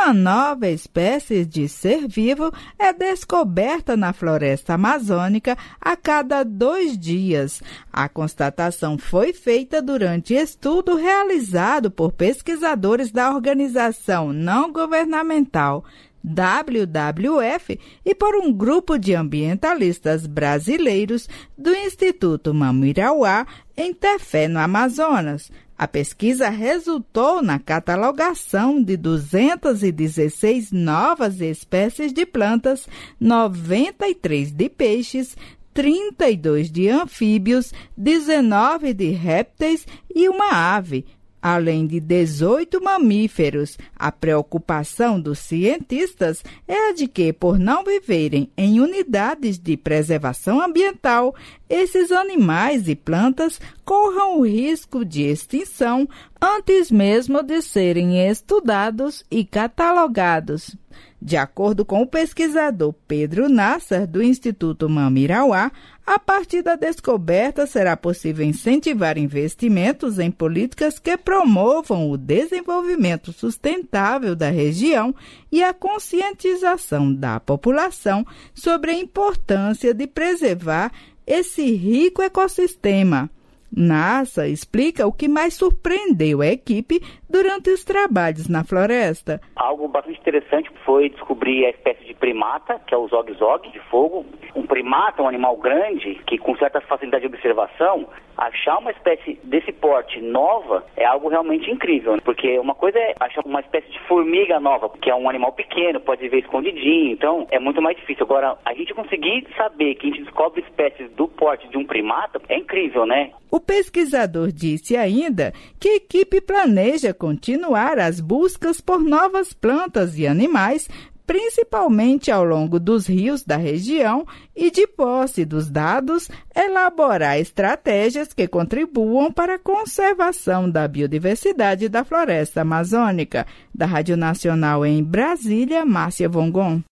uma nova espécie de ser vivo é descoberta na floresta amazônica a cada 2 dias. A constatação foi feita durante estudo realizado por pesquisadores da organização não governamental WWF e por um grupo de ambientalistas brasileiros do Instituto Mammirauá, em Tefé, no Amazonas. A pesquisa resultou na catalogação de 216 novas espécies de plantas, 93 de peixes, 32 de anfíbios, 19 de répteis e uma ave, além de 18 mamíferos. A preocupação dos cientistas é a de que, por não viverem em unidades de preservação ambiental, esses animais e plantas corram o risco de extinção antes mesmo de serem estudados e catalogados. De acordo com o pesquisador Pedro Nasser, do Instituto Mammirauá, a partir da descoberta será possível incentivar investimentos em políticas que promovam o desenvolvimento sustentável da região e a conscientização da população sobre a importância de preservar esse rico ecossistema. Nasser explica o que mais surpreendeu a equipe durante os trabalhos na floresta. Algo bastante interessante foi descobrir a espécie de primata, que é o zog-zog de fogo. Um primata, um animal grande, que com certa facilidade de observação, achar uma espécie desse porte nova é algo realmente incrível, porque uma coisa é achar uma espécie de formiga nova, que é um animal pequeno, pode viver escondidinho, então é muito mais difícil. Agora, a gente conseguir saber que a gente descobre espécies do porte de um primata é incrível, né? O pesquisador disse ainda que a equipe planeja continuar as buscas por novas plantas e animais, principalmente ao longo dos rios da região, e, de posse dos dados, elaborar estratégias que contribuam para a conservação da biodiversidade da floresta amazônica. Da Rádio Nacional em Brasília, Márcia Vongon.